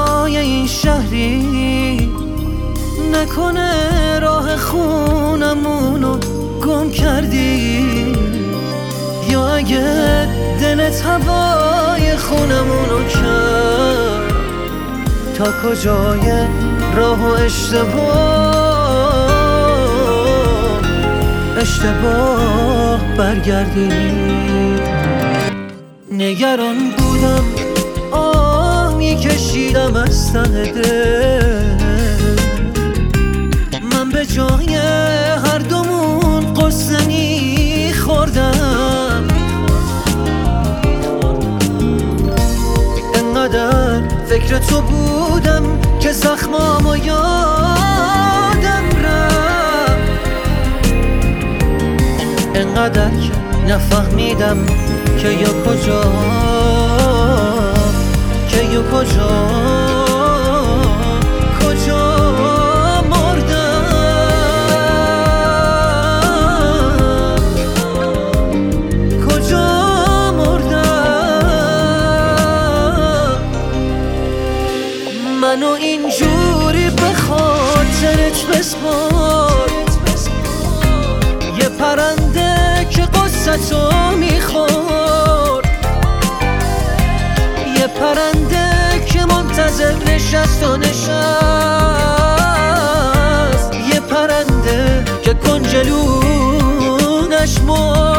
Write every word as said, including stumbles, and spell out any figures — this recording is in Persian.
هوای این شهری نکنه راه خونمونو گم کردی، یا اگه دلت هوای خونمونو کرد تا کجای راه و اشتباه اشتباه برگردی. نگران بودم آه میکشیدم از ته دل، من به جای هر دومون قصه میخوردم، انقدر فکر تو بودم که زخمامو یادم رفت، انقدر که نفهمیدم که یا کجا که یا کجا کجا مردم کجا مردم. منو اینجوری به خاطرت بسپار، یه پرنده که قصتو میخور، یه پرنده که منتظر نشست و نشست، یه پرنده که کنجلونش مرد.